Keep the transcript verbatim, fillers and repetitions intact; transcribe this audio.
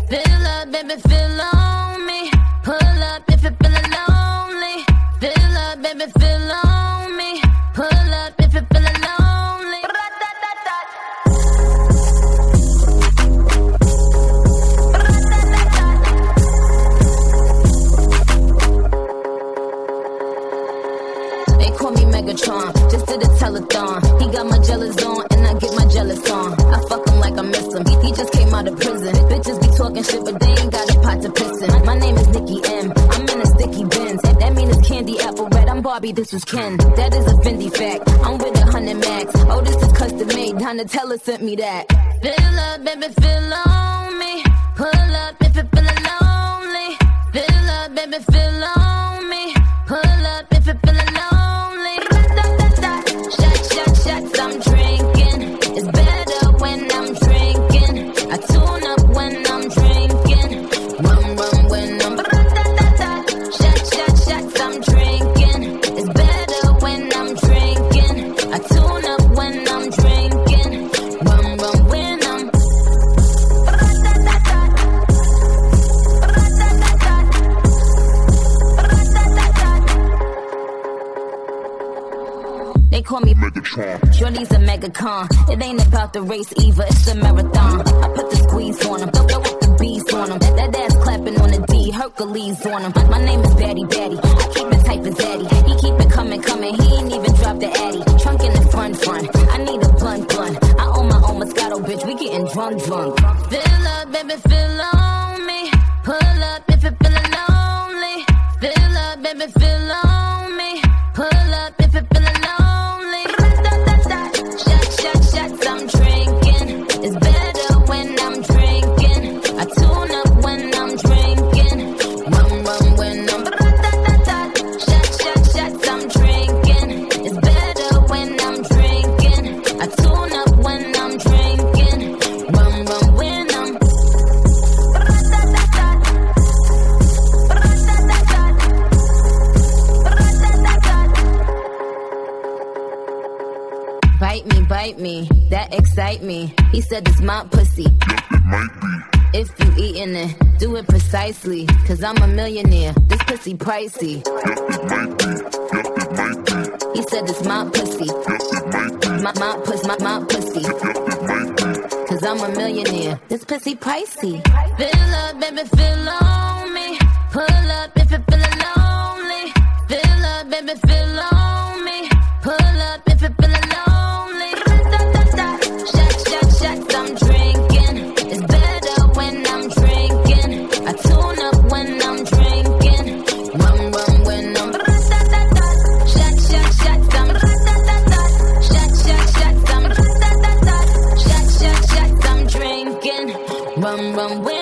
Fill up, baby, fill on me. Pull up if you're feeling lonely. Fill up, baby, fill on me. Pull up if you're feeling lonely. They call me Megatron, just did a telethon. He got my jealous on, and I get my jealous on. I fuck him like I miss him. He, he just came out of prison. Bitches be talking shit, but they ain't got a pot to piss in. My name is Nicki M. I'm in a sticky Benz. That mean it's candy apple red. I'm Barbie, this was Ken. That is a Fendi fact. I'm with a hundred max. Oh, this is custom made. Donatella sent me that. Fill up, baby, fill on me. Pull up if you're feeling lonely. Fill up, baby, fill on me. Pull up if you're feeling lonely. Shot, shot, shots, I'm drinking. It's better when I'm drinking. I tune up when I'm drinking. Rum, rum when I'm shot, shot, shots, I'm drinking. It's better when I'm drinking. I tune up when I'm drinking. Rum, rum when I'm They call me Megatron. Shorty's a megacon. It ain't about the race either, it's a marathon. I put the squeeze on him, throw up the beast on him. That ass clapping on the D, Hercules on him. My name is Batty Batty, I keep it tight as Daddy. He keep it coming, coming, he ain't even dropped the Addy. Trunk in the front, front, I need a blunt, blunt. I own my own Moscato, bitch, we getting drunk, drunk. Fill up, baby, fill on me. Pull up if you're feeling lonely. Fill up, baby, fill on me. Pull up if you're feeling lonely. Shots, I'm drinking. It's better when I'm drinking. I tune up when I'm drinking. Rum, rum when I'm shots, shots, shots, I'm drinking. It's better when I'm drinking. I tune up when I'm drinking. Rum, rum when I'm bite me, bite me, that excite me. He said it's my pussy. It might be. If you eatin' it, do it precisely. Cause I'm a millionaire, this pussy pricey. It might be. It might be. He said it's my pussy. It might be. My, my pussy, my, my pussy. It might be. Cause I'm a millionaire, this pussy pricey. Fill up, baby, fill on me. Pull up if you're feeling lonely. Fill up, baby, fill on me. Pull up if you're feeling lonely. Shots, I'm drinking. It's better when I'm drinking. I tune up when I'm drinking. Rum, rum when I'm shot, shot, shots, I'm shot, shot, shots, I'm shot, shot, shots, I'm drinking. Rum, rum when